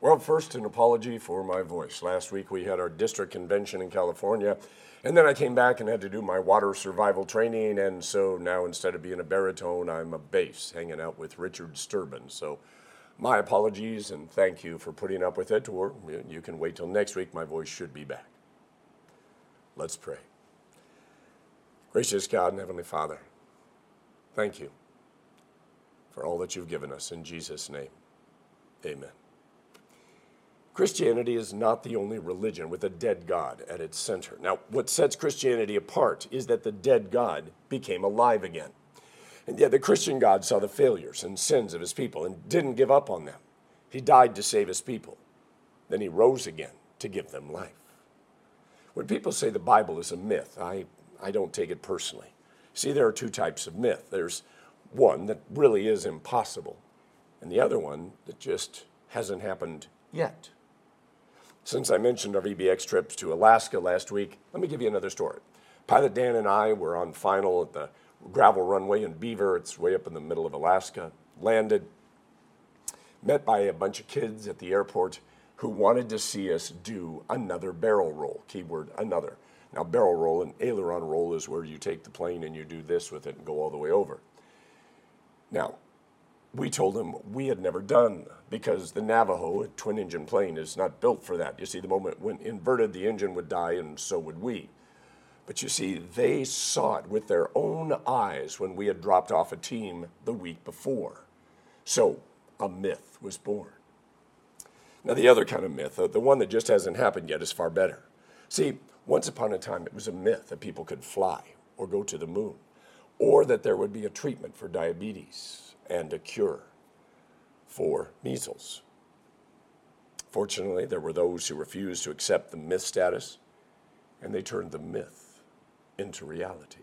Well, first, an apology for my voice. Last week we had our district convention in California, and then I came back and had to do my water survival training, and so now instead of being a baritone, I'm a bass, hanging out with Richard Sturban. So my apologies, and thank you for putting up with it, or you can wait till next week. My voice should be back. Let's pray. Gracious God and Heavenly Father, thank you for all that you've given us. In Jesus' name, amen. Christianity is not the only religion with a dead God at its center. Now, what sets Christianity apart is that the dead God became alive again. And yet the Christian God saw the failures and sins of his people and didn't give up on them. He died to save his people. Then he rose again to give them life. When people say the Bible is a myth, I don't take it personally. See, there are two types of myth. There's one that really is impossible, and the other one that just hasn't happened yet. Since I mentioned our VBX trips to Alaska last week, let me give you another story. Pilot Dan and I were on final at the gravel runway in Beaver. It's way up in the middle of Alaska. Landed, met by a bunch of kids at the airport who wanted to see us do another barrel roll, keyword another. Now, barrel roll and aileron roll is where you take the plane and you do this with it and go all the way over. Now, we told them we had never done, because the Navajo, a twin-engine plane, is not built for that. You see, the moment when inverted, the engine would die, and so would we. But you see, they saw it with their own eyes when we had dropped off a team the week before. So a myth was born. Now, the other kind of myth, the one that just hasn't happened yet, is far better. See, once upon a time, it was a myth that people could fly or go to the moon, or that there would be a treatment for diabetes and a cure for measles. Fortunately, there were those who refused to accept the myth status, and they turned the myth into reality.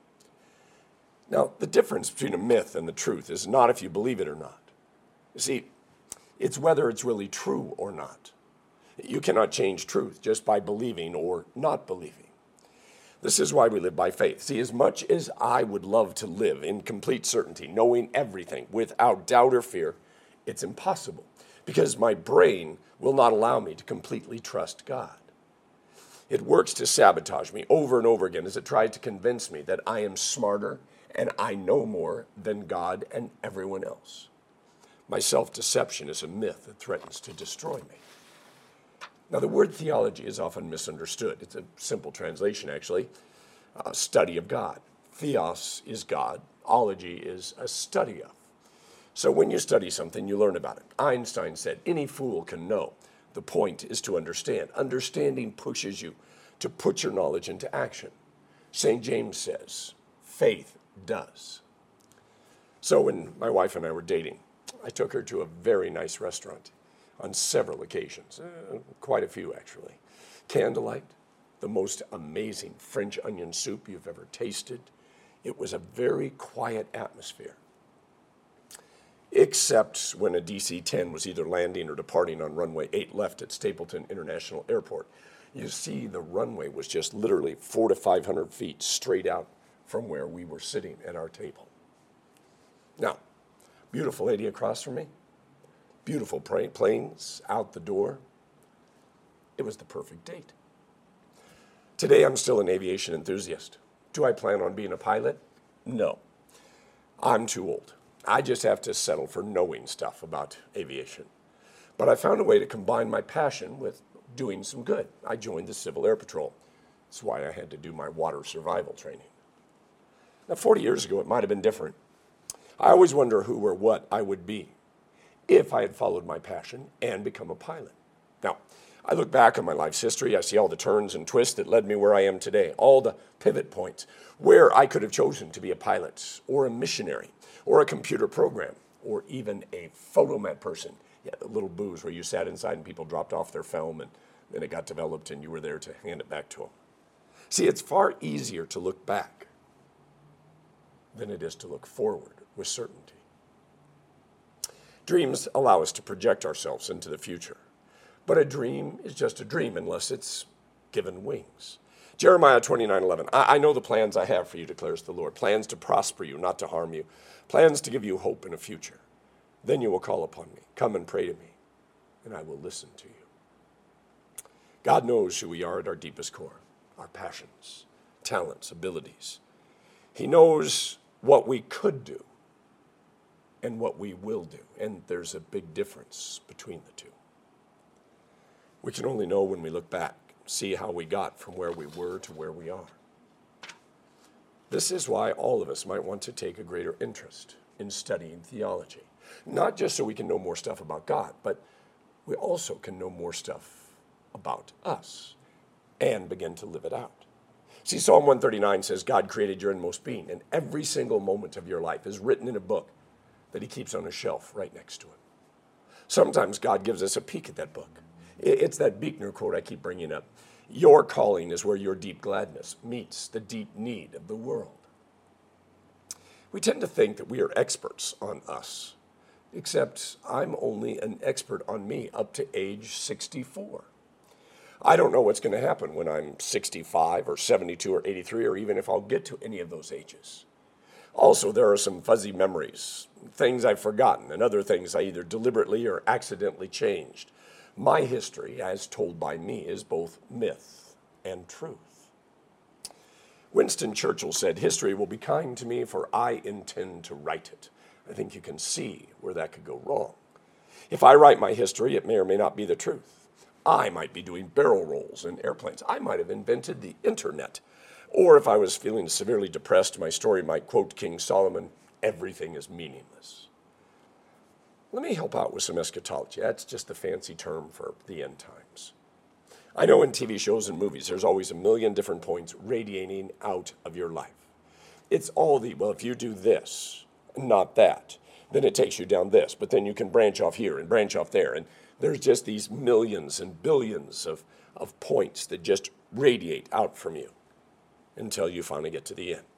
Now, the difference between a myth and the truth is not if you believe it or not. You see, it's whether it's really true or not. You cannot change truth just by believing or not believing. This is why we live by faith. See, as much as I would love to live in complete certainty, knowing everything without doubt or fear, it's impossible, because my brain will not allow me to completely trust God. It works to sabotage me over and over again as it tries to convince me that I am smarter and I know more than God and everyone else. My self-deception is a myth that threatens to destroy me. Now, the word theology is often misunderstood. It's a simple translation, actually. Study of God. Theos is God. Ology is a study of. So when you study something, you learn about it. Einstein said, any fool can know. The point is to understand. Understanding pushes you to put your knowledge into action. St. James says, faith does. So when my wife and I were dating, I took her to a very nice restaurant on several occasions, quite a few actually. Candlelight, the most amazing French onion soup you've ever tasted. It was a very quiet atmosphere, except when a DC-10 was either landing or departing on runway 8 left at Stapleton International Airport. You see, the runway was just literally 400 to 500 feet straight out from where we were sitting at our table. Now, beautiful lady across from me, beautiful planes out the door. It was the perfect date. Today, I'm still an aviation enthusiast. Do I plan on being a pilot? No. I'm too old. I just have to settle for knowing stuff about aviation. But I found a way to combine my passion with doing some good. I joined the Civil Air Patrol. That's why I had to do my water survival training. Now, 40 years ago, it might have been different. I always wonder who or what I would be if I had followed my passion and become a pilot. Now, I look back on my life's history, I see all the turns and twists that led me where I am today, all the pivot points where I could have chosen to be a pilot or a missionary or a computer program or even a photomat person. Yeah, the little booths where you sat inside and people dropped off their film and then it got developed and you were there to hand it back to them. See, it's far easier to look back than it is to look forward with certainty. Dreams allow us to project ourselves into the future. But a dream is just a dream unless it's given wings. Jeremiah 29:11. I know the plans I have for you, declares the Lord. Plans to prosper you, not to harm you. Plans to give you hope in a future. Then you will call upon me. Come and pray to me. and I will listen to you. God knows who we are at our deepest core, our passions, talents, abilities. He knows what we could do and what we will do, and there's a big difference between the two. We can only know when we look back, see how we got from where we were to where we are. This is why all of us might want to take a greater interest in studying theology. Not just so we can know more stuff about God, but we also can know more stuff about us and begin to live it out. See, Psalm 139 says God created your inmost being, and every single moment of your life is written in a book that he keeps on a shelf right next to him. Sometimes God gives us a peek at that book. It's that Buechner quote I keep bringing up. Your calling is where your deep gladness meets the deep need of the world. We tend to think that we are experts on us, except I'm only an expert on me up to age 64. I don't know what's going to happen when I'm 65 or 72 or 83, or even if I'll get to any of those ages. Also, there are some fuzzy memories, things I've forgotten, and other things I either deliberately or accidentally changed. My history, as told by me, is both myth and truth. Winston Churchill said, "History will be kind to me, for I intend to write it." I think you can see where that could go wrong. If I write my history, it may or may not be the truth. I might be doing barrel rolls in airplanes. I might have invented the internet. Or if I was feeling severely depressed, my story might quote King Solomon, "Everything is meaningless." Let me help out with some eschatology. That's just the fancy term for the end times. I know in TV shows and movies, there's always a million different points radiating out of your life. It's all well, if you do this, not that, then it takes you down this, but then you can branch off here and branch off there. And there's just these millions and billions of points that just radiate out from you until you finally get to the end.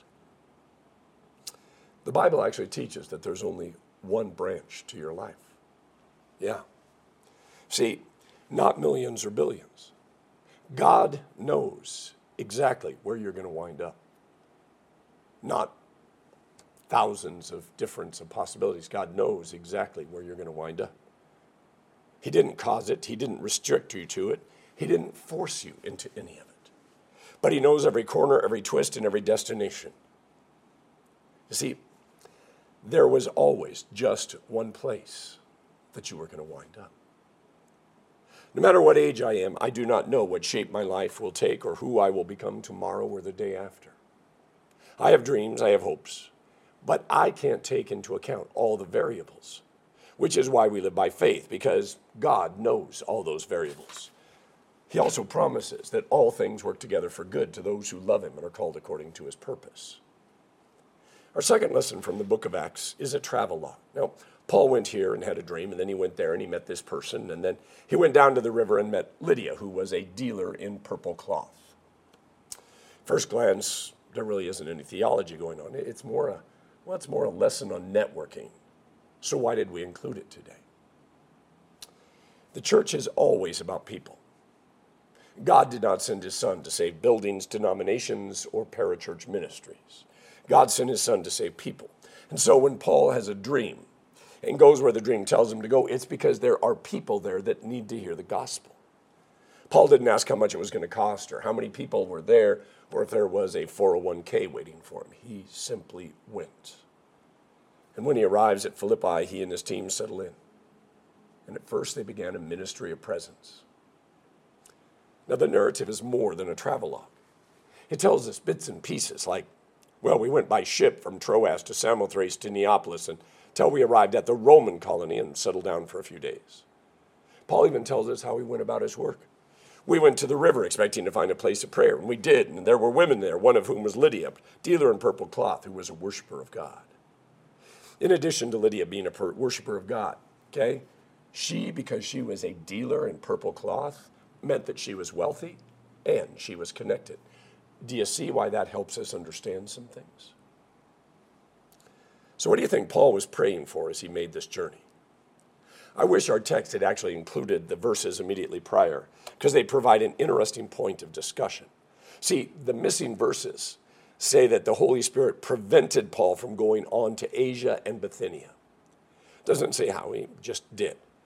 The Bible actually teaches that there's only one branch to your life. Yeah. See, not millions or billions. God knows exactly where you're going to wind up. Not thousands of different possibilities. God knows exactly where you're going to wind up. He didn't cause it. He didn't restrict you to it. He didn't force you into any of it. But he knows every corner, every twist, and every destination. You see, there was always just one place that you were going to wind up. No matter what age I am, I do not know what shape my life will take or who I will become tomorrow or the day after. I have dreams, I have hopes, but I can't take into account all the variables, which is why we live by faith, because God knows all those variables. He also promises that all things work together for good to those who love him and are called according to his purpose. Our second lesson from the book of Acts is a travelogue. Now, Paul went here and had a dream, and then he went there and he met this person, and then he went down to the river and met Lydia, who was a dealer in purple cloth. First glance, there really isn't any theology going on. It's more a lesson on networking. So why did we include it today? The church is always about people. God did not send his son to save buildings, denominations, or parachurch ministries. God sent his son to save people. And so when Paul has a dream and goes where the dream tells him to go, it's because there are people there that need to hear the gospel. Paul didn't ask how much it was going to cost or how many people were there or if there was a 401k waiting for him. He simply went. And when he arrives at Philippi, he and his team settle in. And at first they began a ministry of presence. Now the narrative is more than a travelogue. It tells us bits and pieces like, well, we went by ship from Troas to Samothrace to Neapolis until we arrived at the Roman colony and settled down for a few days. Paul even tells us how he went about his work. We went to the river expecting to find a place of prayer, and we did, and there were women there, one of whom was Lydia, a dealer in purple cloth, who was a worshiper of God. In addition to Lydia being a worshiper of God, okay, she, because she was a dealer in purple cloth, meant that she was wealthy and she was connected. Do you see why that helps us understand some things? So what do you think Paul was praying for as he made this journey? I wish our text had actually included the verses immediately prior, because they provide an interesting point of discussion. See, the missing verses say that the Holy Spirit prevented Paul from going on to Asia and Bithynia. It doesn't say how, he just did.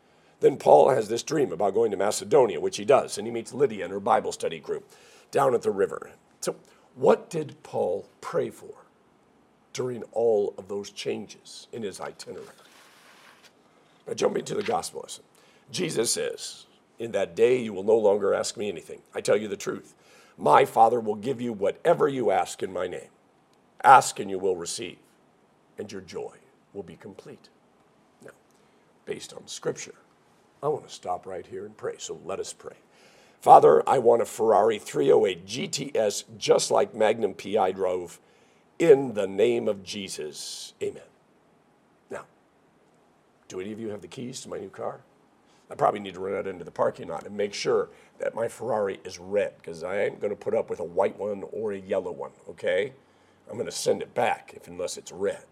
Then Paul has this dream about going to Macedonia, which he does, and he meets Lydia in her Bible study group down at the river. So what did Paul pray for during all of those changes in his itinerary? Now, jumping to the gospel lesson. Jesus says, in that day you will no longer ask me anything. I tell you the truth. My Father will give you whatever you ask in my name. Ask and you will receive, and your joy will be complete. Now, based on Scripture, I want to stop right here and pray, so let us pray. Father, I want a Ferrari 308 GTS just like Magnum PI drove, in the name of Jesus. Amen. Now, do any of you have the keys to my new car? I probably need to run out into the parking lot and make sure that my Ferrari is red, because I ain't going to put up with a white one or a yellow one, okay? I'm going to send it back unless it's red.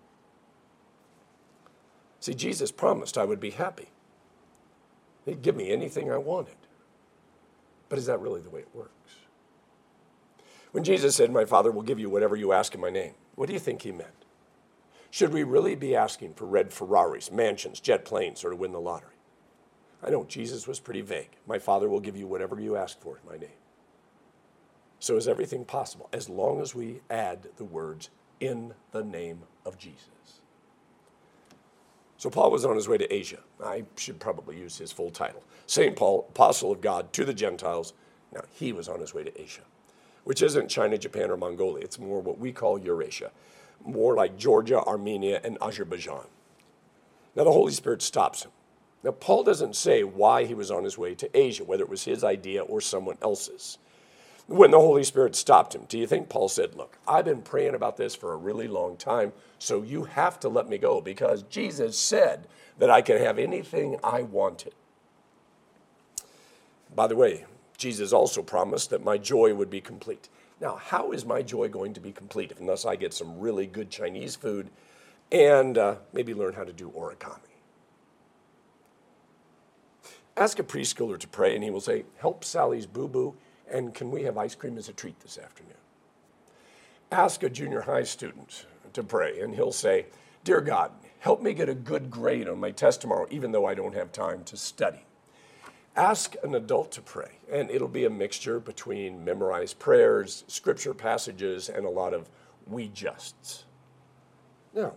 See, Jesus promised I would be happy. He'd give me anything I wanted. But is that really the way it works? When Jesus said, my Father will give you whatever you ask in my name, what do you think he meant? Should we really be asking for red Ferraris, mansions, jet planes, or to win the lottery? I know Jesus was pretty vague. My Father will give you whatever you ask for in my name. So is everything possible as long as we add the words, in the name of Jesus? So Paul was on his way to Asia. I should probably use his full title. St. Paul, apostle of God to the Gentiles. Now, he was on his way to Asia, which isn't China, Japan, or Mongolia. It's more what we call Eurasia, more like Georgia, Armenia, and Azerbaijan. Now, the Holy Spirit stops him. Now, Paul doesn't say why he was on his way to Asia, whether it was his idea or someone else's. When the Holy Spirit stopped him, do you think Paul said, look, I've been praying about this for a really long time, so you have to let me go because Jesus said that I could have anything I wanted. By the way, Jesus also promised that my joy would be complete. Now, how is my joy going to be complete unless I get some really good Chinese food and maybe learn how to do origami? Ask a preschooler to pray, and he will say, help Sally's boo-boo, and can we have ice cream as a treat this afternoon? Ask a junior high student to pray, and he'll say, dear God, help me get a good grade on my test tomorrow, even though I don't have time to study. Ask an adult to pray, and it'll be a mixture between memorized prayers, scripture passages, and a lot of we justs. Now,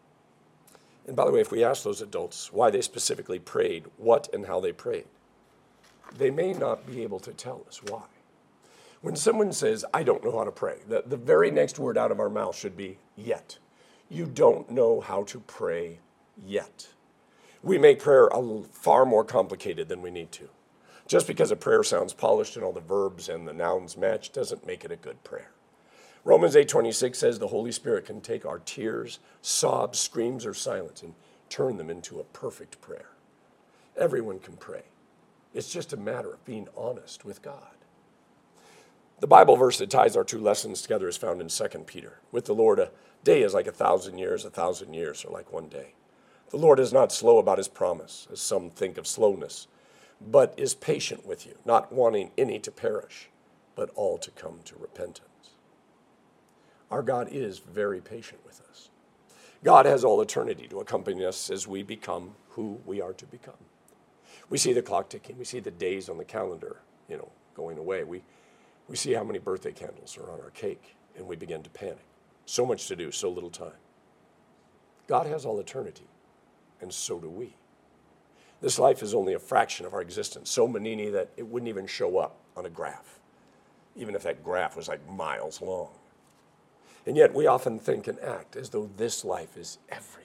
and by the way, if we ask those adults why they specifically prayed, what and how they prayed, they may not be able to tell us why. When someone says, I don't know how to pray, the very next word out of our mouth should be, yet. You don't know how to pray yet. We make prayer far more complicated than we need to. Just because a prayer sounds polished and all the verbs and the nouns match doesn't make it a good prayer. Romans 8:26 says the Holy Spirit can take our tears, sobs, screams, or silence and turn them into a perfect prayer. Everyone can pray. It's just a matter of being honest with God. The Bible verse that ties our two lessons together is found in 2 Peter. With the Lord, a day is like 1,000 years are like one day. The Lord is not slow about his promise, as some think of slowness, but is patient with you, not wanting any to perish, but all to come to repentance. Our God is very patient with us. God has all eternity to accompany us as we become who we are to become. We see the clock ticking. We see the days on the calendar, going away. We see how many birthday candles are on our cake, and we begin to panic. So much to do, so little time. God has all eternity, and so do we. This life is only a fraction of our existence, so manini that it wouldn't even show up on a graph, even if that graph was like miles long. And yet we often think and act as though this life is everything.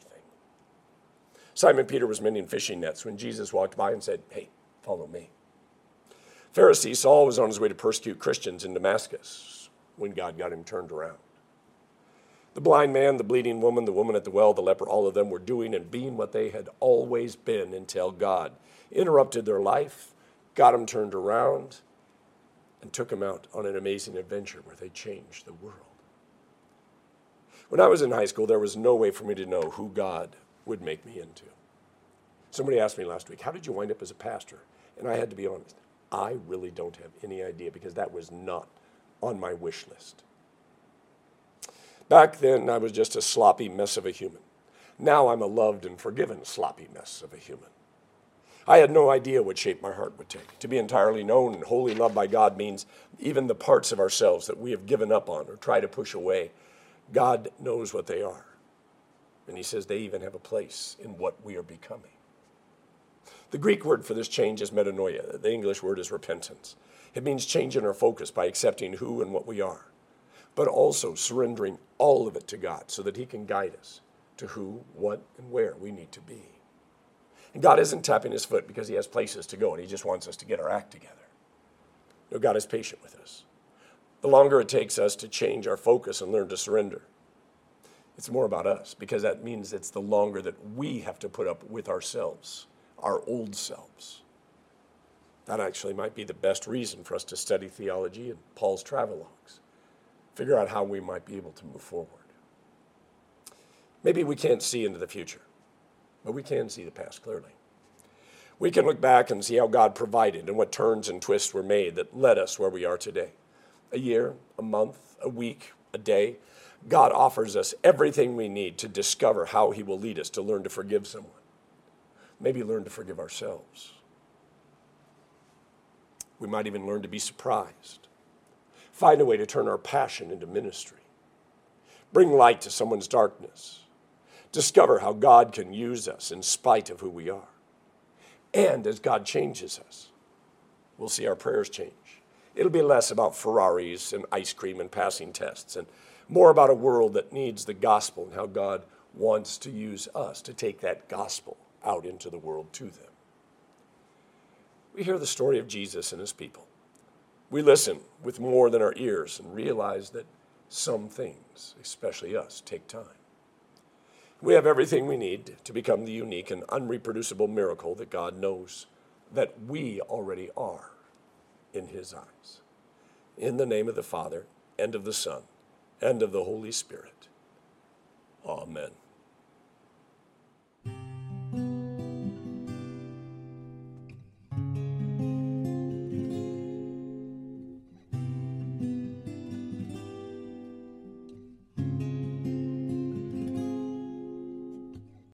Simon Peter was mending fishing nets when Jesus walked by and said, hey, follow me. Pharisee Saul was on his way to persecute Christians in Damascus when God got him turned around. The blind man, the bleeding woman, the woman at the well, the leper, all of them were doing and being what they had always been until God interrupted their life, got them turned around, and took them out on an amazing adventure where they changed the world. When I was in high school, there was no way for me to know who God would make me into. Somebody asked me last week, how did you wind up as a pastor? And I had to be honest. I really don't have any idea because that was not on my wish list. Back then, I was just a sloppy mess of a human. Now I'm a loved and forgiven sloppy mess of a human. I had no idea what shape my heart would take. To be entirely known and wholly loved by God means even the parts of ourselves that we have given up on or try to push away, God knows what they are. And he says they even have a place in what we are becoming. The Greek word for this change is metanoia. The English word is repentance. It means changing our focus by accepting who and what we are, but also surrendering all of it to God so that he can guide us to who, what, and where we need to be. And God isn't tapping his foot because he has places to go and he just wants us to get our act together. No, God is patient with us. The longer it takes us to change our focus and learn to surrender, it's more about us, because that means it's the longer that we have to put up with ourselves, our old selves. That actually might be the best reason for us to study theology and Paul's travelogues. Figure out how we might be able to move forward. Maybe we can't see into the future, but we can see the past clearly. We can look back and see how God provided and what turns and twists were made that led us where we are today. A year, a month, a week, a day, God offers us everything we need to discover how he will lead us to learn to forgive someone. Maybe learn to forgive ourselves. We might even learn to be surprised. Find a way to turn our passion into ministry. Bring light to someone's darkness. Discover how God can use us in spite of who we are. And as God changes us, we'll see our prayers change. It'll be less about Ferraris and ice cream and passing tests, and more about a world that needs the gospel and how God wants to use us to take that gospel out into the world to them. We hear the story of Jesus and his people. We listen with more than our ears and realize that some things, especially us, take time. We have everything we need to become the unique and unreproducible miracle that God knows that we already are in his eyes. In the name of the Father, and of the Son, and of the Holy Spirit. Amen.